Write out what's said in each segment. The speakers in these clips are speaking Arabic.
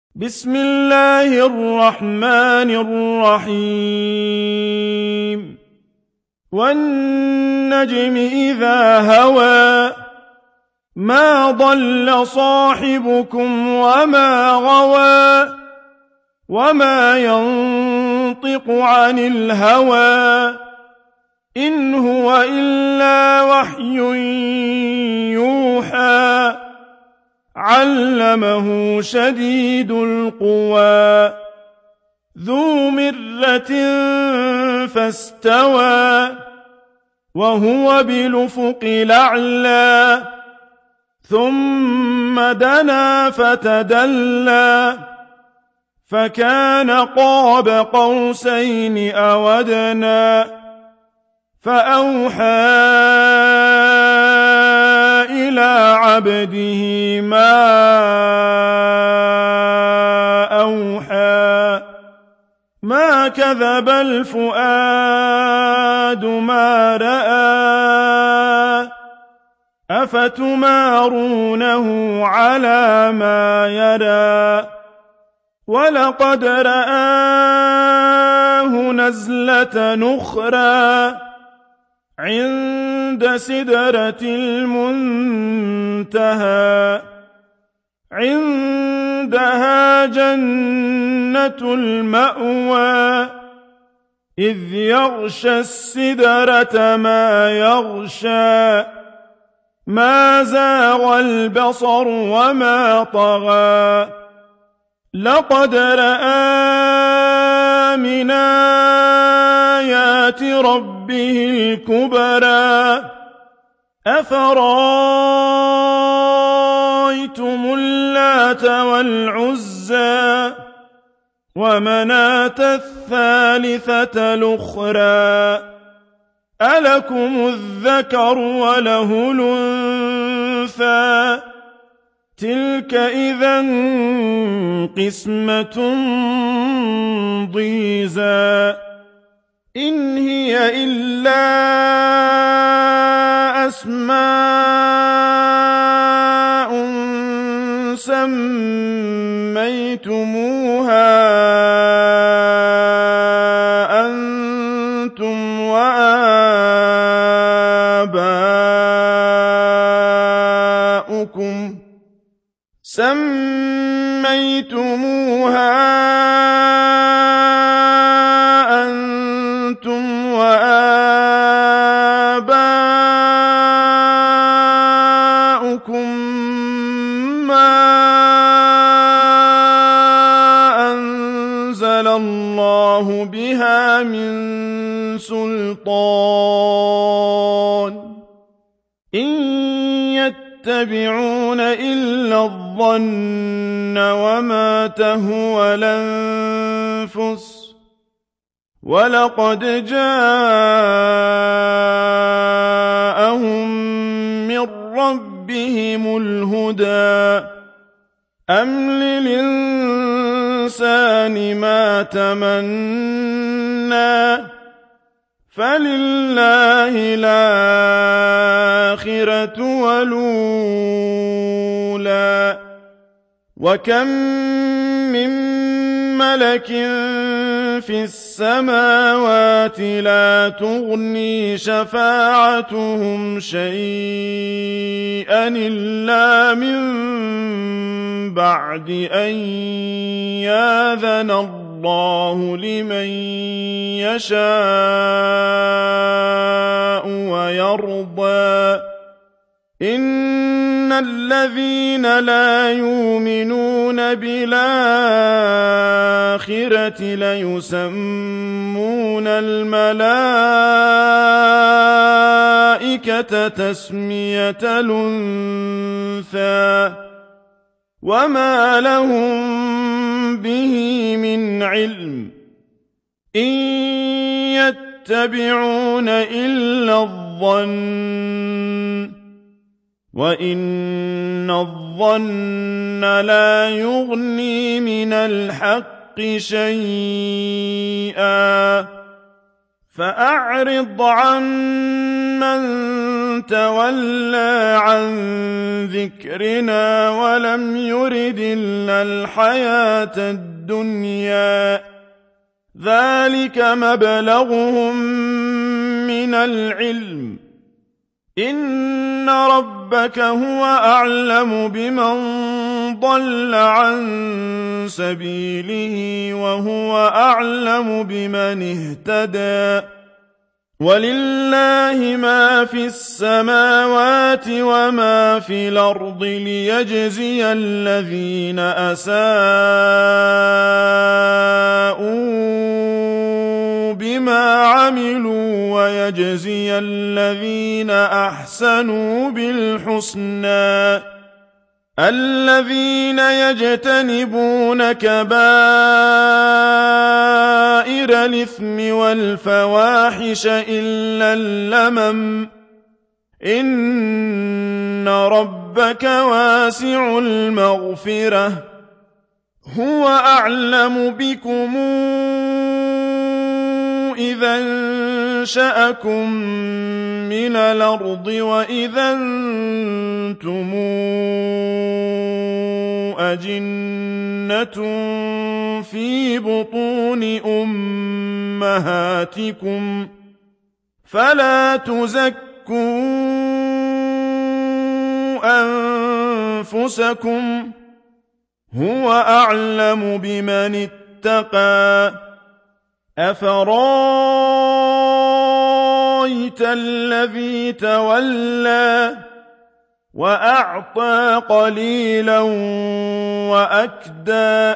بسم الله الرحمن الرحيم والنجم إذا هوى ما ضل صاحبكم وما غوى وما ينطق عن الهوى إن هو إلا وحي يوحى علمه شديد القوى ذو مرة فاستوى وهو بالأفق الأعلى ثم دنا فتدلى فكان قاب قوسين أو أدنى فأوحى إلى عبده ما أوحى ما كذب الفؤاد ما رأى أفتمارونه على ما يرى ولقد رآه نزلة أخرى عند سدرة المنتهى عندها جنة المأوى إذ يغشى السدرة ما يغشى ما زاغ البصر وما طغى لقد رأى من آيات ربه الكبرى أفرأيتم اللات والعزى ومناة الثالثة الأخرى ألكم الذكر وله الأنثى تلك إذا قسمة ضيزى إن هي إلا أسماء سميتموها أنتم وآباؤكم ما أنزل الله بها من سلطان إن يتبعون إلا الظن وما تهوى الأنفس ولقد جاءهم من ربهم الهدى أم للإنسان ما تمنى فلله الآخرة والأولى وكم من ملك في السماوات لا تغني شفاعتهم شيئا إلا من بعد أن يأذن الله لمن يشاء ويرضى إن الذين لا يؤمنون بالآخرة ليسمون الملائكة تسمية الأنثى وما لهم به من علم إن يتبعون إلا الظن وإن الظن لا يغني من الحق شيئا فأعرض عن من تولى عن ذكرنا ولم يرد إلا الحياة الدنيا ذلك مبلغهم من العلم إن ربك هو أعلم بمن ضل عن سبيله وهو أعلم بمن اهتدى ولله ما في السماوات وما في الأرض ليجزي الذين أساءوا بما عملوا ويجزي الذين أحسنوا بالحسنى الذين يجتنبون كبائر الإثم والفواحش إلا اللمم إن ربك واسع المغفرة هو أعلم بكم إذا أنشأكم من الأرض وإذا أنتم أجنة في بطون أمهاتكم فلا تزكوا أنفسكم هو أعلم بمن اتقى أفرايت الذي تولى وأعطى قليلا وأكدى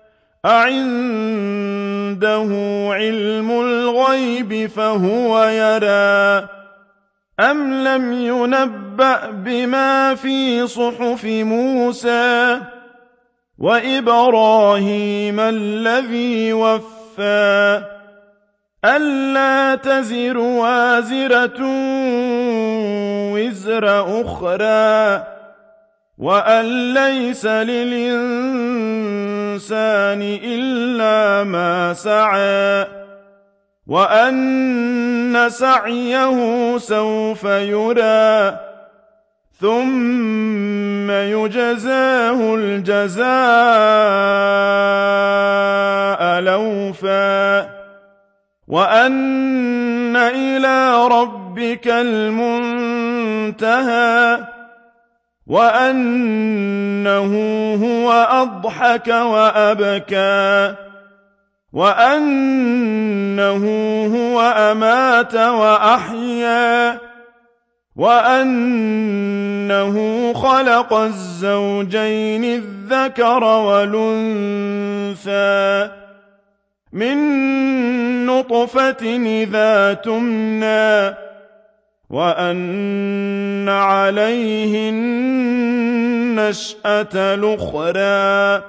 أعنده علم الغيب فهو يرى أم لم ينبأ بما في صحف موسى وإبراهيم الذي وفى ألا تزر وازرة وزر أخرى وأن ليس للإنسان إلا ما سعى وأن سعيه سوف يرى ثم يجزاه الجزاء الأوفى وأن إلى ربك المنتهى وأنه هو أضحك وأبكى وأنه هو أمات وأحيا وأنه خلق الزوجين الذكر والأنثى من نطفة إذا تمنى وأن عليه النشأة الأخرى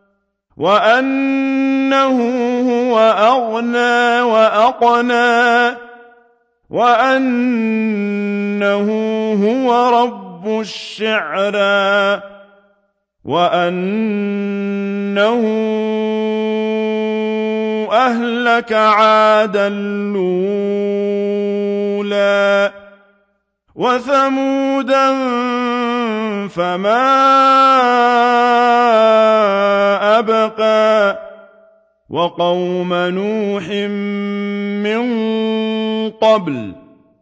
وأنه هو أغنى وأقنى وأنه هو رب الشعرى وأنه أهلك عادا الأولى وثمودا فما أبقى وقوم نوح من قبل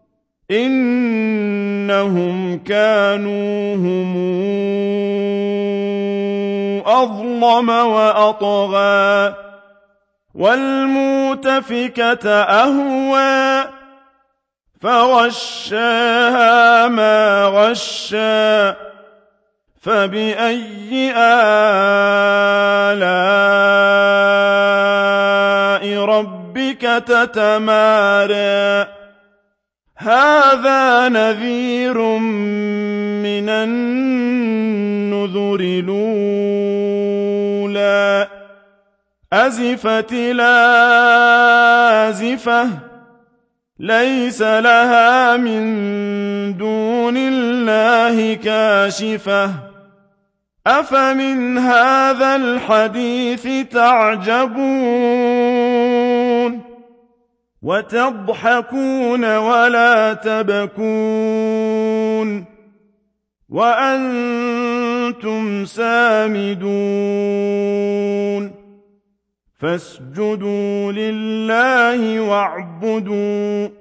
إنهم كانوا هم أظلم وأطغى والمؤتفكة أهوى فغشاها ما غشى فبأي آلاء ربك تتمارى هذا نذير من النذر الأولى أزفت الآزفة ليس لها من دون الله كاشفة أفمن هذا الحديث تعجبون وتضحكون ولا تبكون وأنتم سامدون فاسجدوا لله واعبدوا